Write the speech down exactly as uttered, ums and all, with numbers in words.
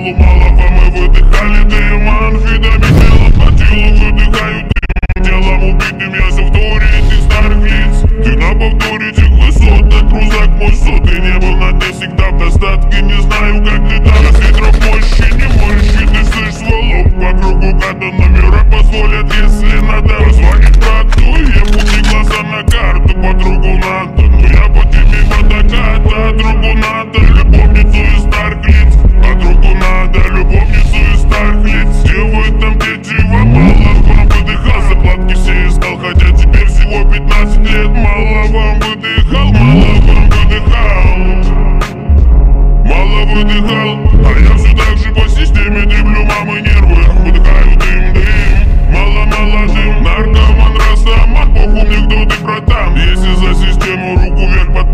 телу, малого мы выдыхали дым. Амфетамин по телу, выдыхаю дым. Телом убитым я совторю этих старых лиц. Ты на повторе этих высот, на крузак мой суд. Ты не был на дне всегда в достатке, не знаю как ты там. С ветром мощи, не мощи, ты слышь сволок. По кругу гада номера позволят, если надо. Позвонить брату, я пути глаза на карту. Подругу надо, но я по тебе водоката. Другу надо, любовницу из старых лиц. Подругу надо, любовницу из старых лиц. Где вы там, дети, вам мало? Вам выдыхал, заплатки все искал. Хотя теперь всего пятнадцать лет. Мало вам выдыхал, мало вам выдыхал. Мало выдыхал, а я все так же по системе дреблю мамы нервы. Выдыхаю дым, дым, мало-мало дым. Наркоман, растаман, похуй мне кто ты, братан. Если за систему руку вверх,